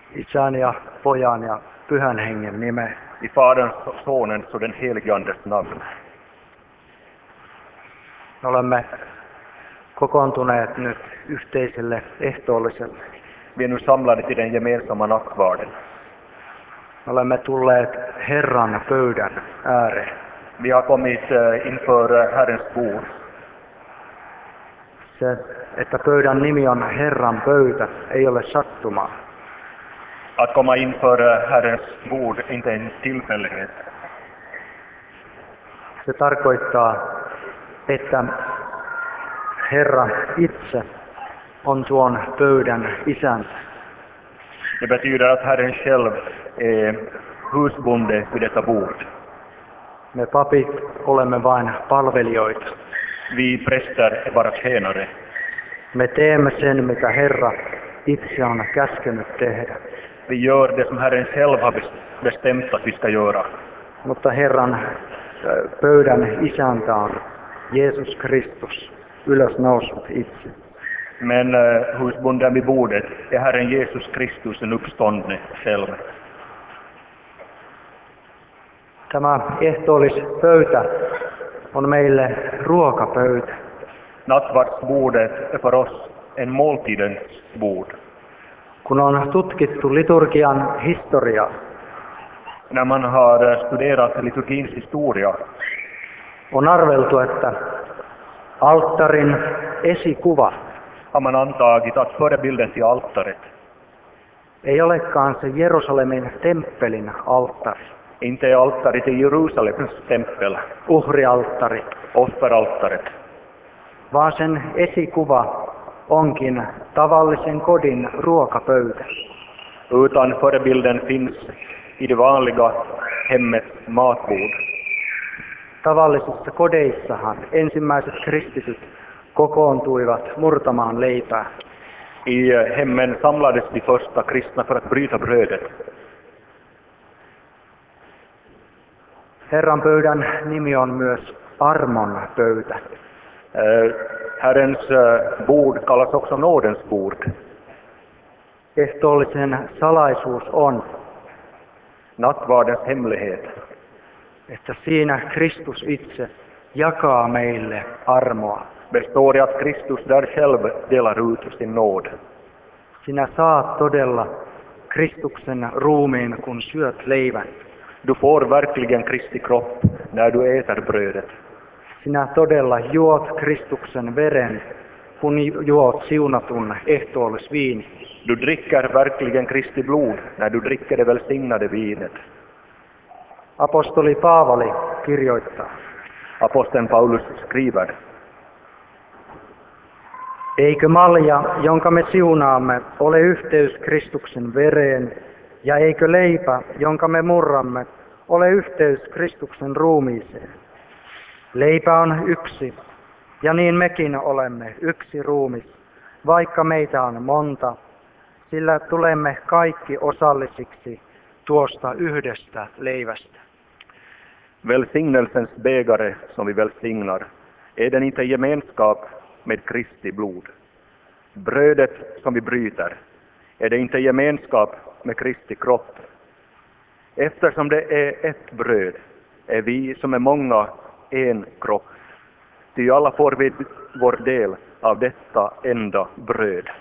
Isän ja Pojan ja Pyhän Hengen nimeen. I Faderns, Sonens och den helige Andes namn. Me olemme kokoontuneet nyt yhteiselle ehtoolliselle. Vi är nu samlade till den gemensamma nattvarden. Me olemme tulleet Herran pöydän ääreen. Vi har kommit inför Herrens bord. Se, että pöydän nimi on Herran pöytä, ei ole sattumaa. Att komma inför Herrens bord är inte en tillfällighet. Se tarkoittaa, että Herra itse on tuon pöydän isäntä. Det betyder att Herren själv är husbonde vid detta bord. Me papit olemme vain palvelijoita. Vi präster är bara tjänare. Me teemme sen, mitä Herra itse on käskenyt tehdä. Vi gör det som Herren själv har bestämt att vi ska göra. Mutta Herran pöydän isäntä on Jeesus Kristus, ylösnoussut itse. Men husbonden vid bordet är Herren Jesus Kristus, den uppståndne själv. Tämä ehtoollispöytä on meille ruokapöytä. Nattvardsbordet är för oss en måltidens bord. Kun on tutkittu liturgian historiaa, När man har studerat liturgins historia on arveltu, että alttarin esikuva har man antagit att förebilden till altaret ei olekaan se Jerusalemin temppelin alttari, inte är altaret i Jerusalems tempel, uhrialttari, offeraltaret, vaan sen esikuva onkin tavallisen kodin ruokapöytä. utan förebilden finns i det vanliga hemmets matbord. Tavallisissa kodeissahan ensimmäiset kristityt kokoontuivat murtamaan leipää. I hemmen samlades de första kristna för att bryta brödet. Herran pöydän nimi on myös armon pöytä. Herrens bord kallas också nådens bord. Ehtoollisen salaisuus on, Nattvardens hemlighet, että siinä Kristus itse jakaa meille armoa. består i att Kristus där själv delar ut sin nåd. Sinä saat todella Kristuksen ruumiin, kun syöt leivän. Du får verkligen Kristi kropp när du äter brödet. Sinä todella juot Kristuksen veren, kun juot siunatun ehtoollisviini. Du dricker verkligen Kristi blod när du dricker det välsignade vinet. Apostoli Paavali kirjoittaa, Aposteln Paulus skriver: eikö malja, jonka me siunaamme, ole yhteys Kristuksen vereen, ja eikö leipä, jonka me murramme, ole yhteys Kristuksen ruumiiseen? Leipä on yksi, ja niin mekin olemme yksi ruumis, vaikka meitä on monta, sillä tulemme kaikki osallisiksi tuosta yhdestä leivästä. Välsignelsens bägare som vi välsignar, är den inte gemenskap med Kristi blod? Brödet som vi bryter, är det inte gemenskap med Kristi kropp? Eftersom det är ett bröd, är vi som är många en kropp. Ty alla får vi vår del av detta enda bröd.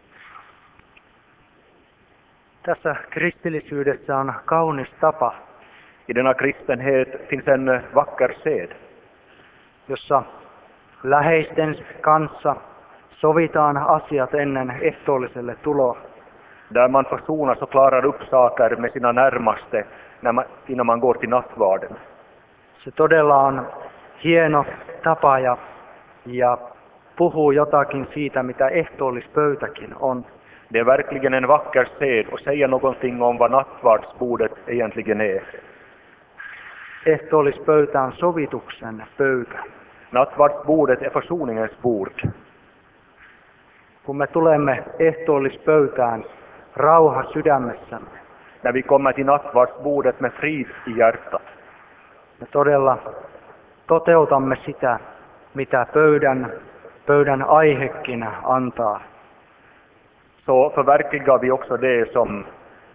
Tässä kristillisyydessä on kaunis tapa, I denna kristenhet finns en vacker sed, jossa läheisten kanssa sovitaan asiat ennen ehtoolliselle tuloa. där man försonas och klarar upp saker med sina närmaste innan man går till nattvarden. Se todella on hieno tapa ja puhuu jotakin siitä, mitä ehtoollispöytäkin on. Det är verkligen en vacker sed och säger någonting om vad nattvardsbordet egentligen är. Ehtoollispöytä on sovituksen pöytä. Nattvardsbordet är försoningens bord. Kun me tulemme ehtoollispöytään rauha sydämessämme, När vi kommer till nattvardsbordet med frid i hjärtat, me todella toteutamme sitä, mitä pöydän aihekin antaa. så förverkligar vi också det som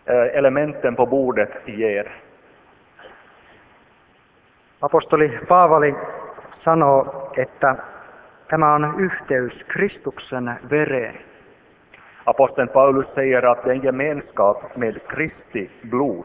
elementen på bordet ger. Apostoli Paavali sanoo, että tämä on yhteys Kristuksen vereen. Aposteln Paulus säger att det är en gemenskap med Kristi blod.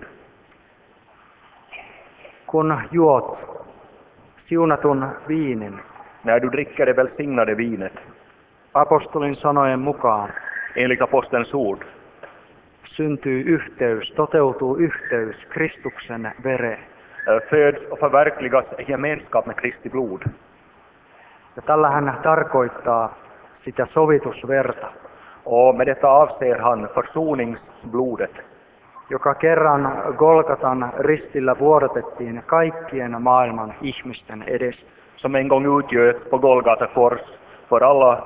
Kun juot siunatun viinin, När du dricker det välsignade vinet, apostolin sanojen mukaan, enligt apostelns ord, syntyy yhteys, toteutuu yhteys Kristuksen vereen. föds och förverkligas en gemenskap med Kristi blod. Ja tällä hän tarkoittaa sitä sovitusverta, Och med detta avser han försoningsblodet, joka kerran Golgatan ristillä vuodatettiin kaikkien maailman ihmisten edessä. som en gång utgöt på Golgata kors för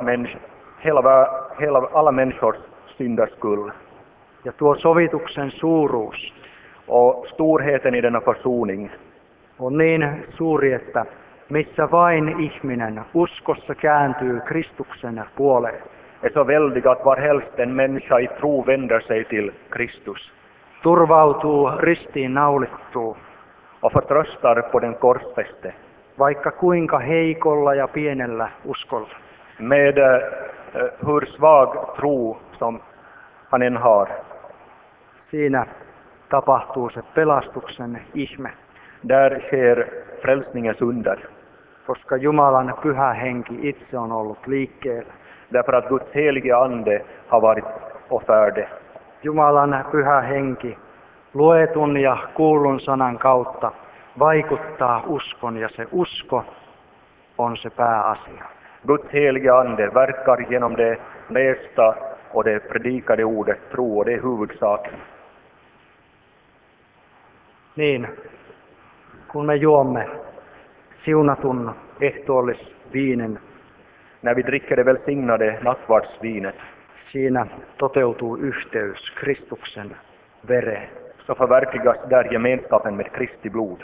alla människors synders skull. Ja tuo sovituksen suuruus Och storheten i denna försoning on niin suuri, että missä vain ihminen uskossa kääntyy Kristuksen puoleen, är så väldig att varhelst en människa i tro vänder sig till Kristus turvautuu ristiin naulittuu, och förtröstar på den korsfäste, vaikka kuinka heikolla ja pienellä uskolla. med hur svag tro som han än har. Siinä tapahtuu se pelastuksen ihme, Där sker frälsningens under. koska Jumalan pyhä henki itse on ollut liikkeellä. Därför att Guds helige ande har varit och färde. Jumalan pyhä henki luetun ja kuullun sanan kautta vaikuttaa uskon, ja se usko on se pääasia. Guds helige ande verkar genom det lästa och det predikade ordet tro, och det är huvudsaken. Niin, kun me juomme siunatun ehtoollisviinin, När vi dricker det välsignade nattvardsvinet siinä toteutuu yhteys Kristuksen vereen. så förverkligas där gemenskapen med Kristi blod.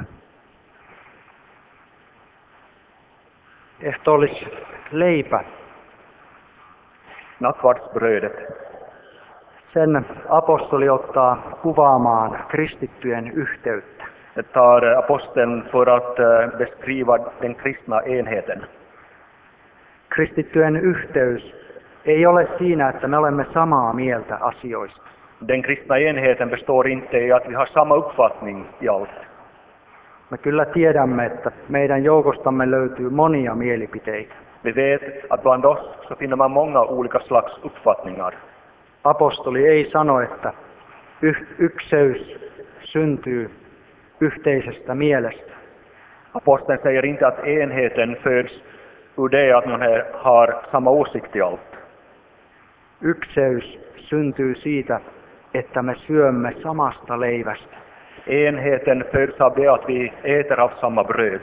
Ehtoollisleipä, Nattvardsbrödet, sen apostoli ottaa kuvaamaan kristittyjen yhteyttä. det tar aposteln för att beskriva den kristna enheten. Kristittyjen yhteys ei ole siinä, että me olemme samaa mieltä asioista. Den kristna enheten består inte i att vi har samma uppfattning i allt. Me kyllä tiedämme, että meidän joukostamme löytyy monia mielipiteitä. Vi vet att bland oss så finner man många olika slags uppfattningar. Apostoli ei sano, että ykseys syntyy yhteisestä mielestä. Aposteln säger inte att enheten föds ur det att man har samma åsikt i allt. Ykseys syntyy siitä, että me syömme samasta leivästä. Enheten föds av det att vi äter av samma bröd.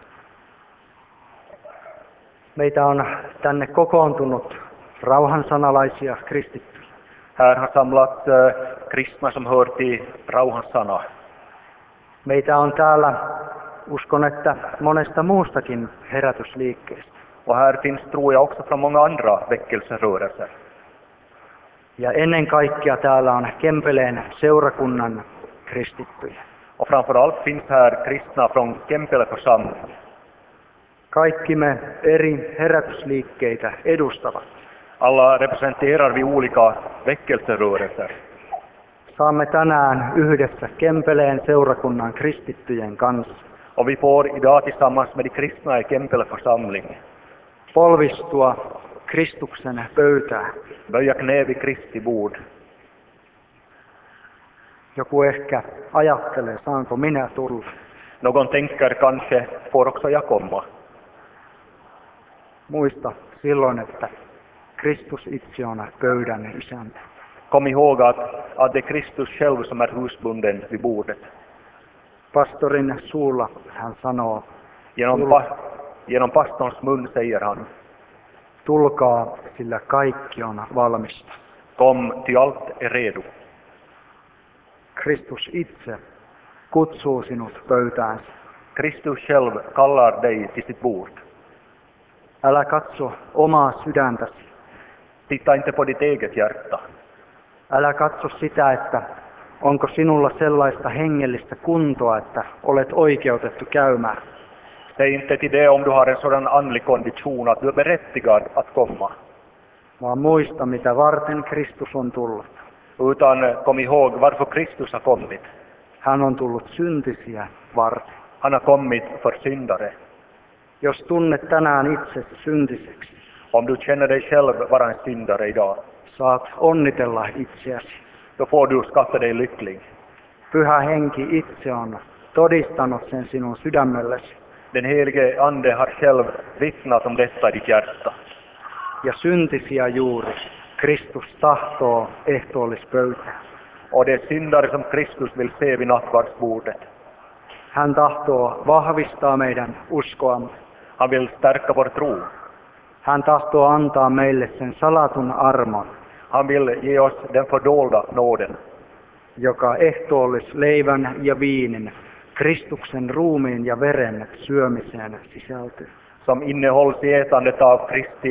Meitä on tänne kokoontunut rauhansanalaisia kristittyjä. Här har samlats kristna som hör till rauhans sana. Meitä on täällä, uskon, että monesta muustakin herätysliikkeestä. Och här finns, tror jag, också från många andra väckelserörelser. Ja ennen kaikkea täällä on Kempeleen seurakunnan kristittyjä. Och framförallt finns här kristna från Kempele församling. Kaikki me eri herätysliikkeitä edustavat. Alla representerar vi olika väckelserörelser. Saamme tänään yhdessä Kempeleen seurakunnan kristittyjen kanssa Och vi får idag tillsammans med de kristna i Kempele församling polvistua Kristuksen pöytään. böja knä vid Kristi bord. Joku ehkä ajattelee, saanko minä tulla. Någon tänker kanske, får också jag komma. Muista silloin, että Kristus itse on pöydän isäntä. Kom ihåg att det är Kristus själv som är husbunden vid bordet. Pastorin suulla hän sanoo, Genom pastorns mun säger han: tulkaa, sillä kaikki on valmista. kom, ty allt är redo. Kristus itse kutsuu sinut pöytäänsä. Kristus själv kallar dig till sitt bord. Älä katso omaa sydäntäsi. Titta inte på ditt eget hjärta. Älä katso sitä, että onko sinulla sellaista hengellistä kuntoa, että olet oikeutettu käymään? Säg inte till det om du har en sådan andlig kondition att du är berättigad att komma. Vaan muista, mitä varten Kristus on tullut. Utan kom ihåg varför Kristus har kommit. Hän on tullut syntisiä varten. Han har kommit för syndare. Jos tunnet tänään itsesi syntiseksi, Om du känner dig själv vara en syndare idag, saat onnitella itseäsi. då får du skatta dig lycklig. Pyhä henki itse on todistanut sen sinun sydämellesi. Den helige Ande har själv vittnat om detta i ditt hjärta. Ja syntisiä juuri Kristus tahtoo ehtoollispöytään. Och det är syndare som Kristus vill se vid nattvardsbordet. Hän tahtoo vahvistaa meidän uskoamme. Han vill stärka vår tro. Hän tahtoo antaa meille sen salatun armon, Han vill ge oss den fördolda nåden, joka ehtoollisleivän ja viinin, Kristuksen ruumiin ja veren syömiseen sisältyy. som innehålls i ätandet av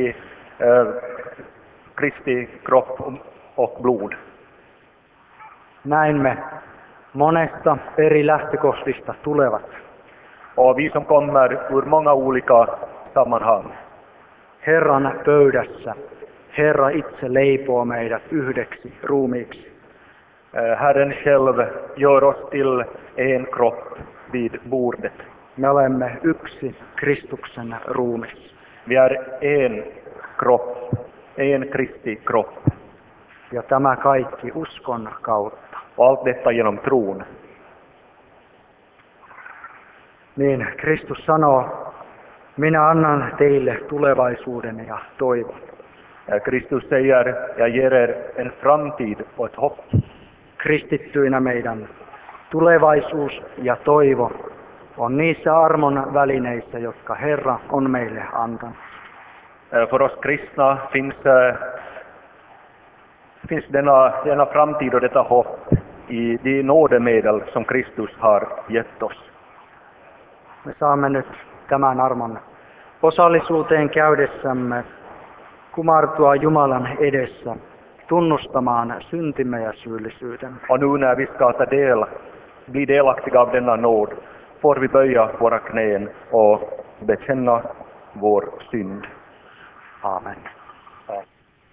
Kristi kropp och blod. Näin me monesta eri lähtökohdista tulevat. Och vi som kommer ur många olika sammanhang. Herran pöydässä Herra itse leipoo meidät yhdeksi ruumiiksi. Herren själv gör oss till en kropp vid bordet. Me olemme yksi Kristuksen ruumis. Vi är en kropp, en Kristi kropp. Ja tämä kaikki uskon kautta. Och allt detta genom tron. Niin, Kristus sanoo, minä annan teille tulevaisuuden ja toivon. Kristus säger, jag ger er en framtid och ett hopp. Kristittyinä meidän tulevaisuus ja toivo on niissä armon välineissä, jotka Herra on meille antanut. För oss kristna finns denna framtid och detta hopp i de nådemedel som Kristus har gett oss. Me saamme nyt tämän armon osallisuuteen käydessämme kumartua Jumalan edessä tunnustamaan syntimme ja syyllisyytemme. Och nu när vi ska bli delaktiga av denna nåd, får vi böja våra knän och bekänna vår synd. Amen.